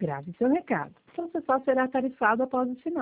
Grave seu recado. Você só será tarifado após o sinal.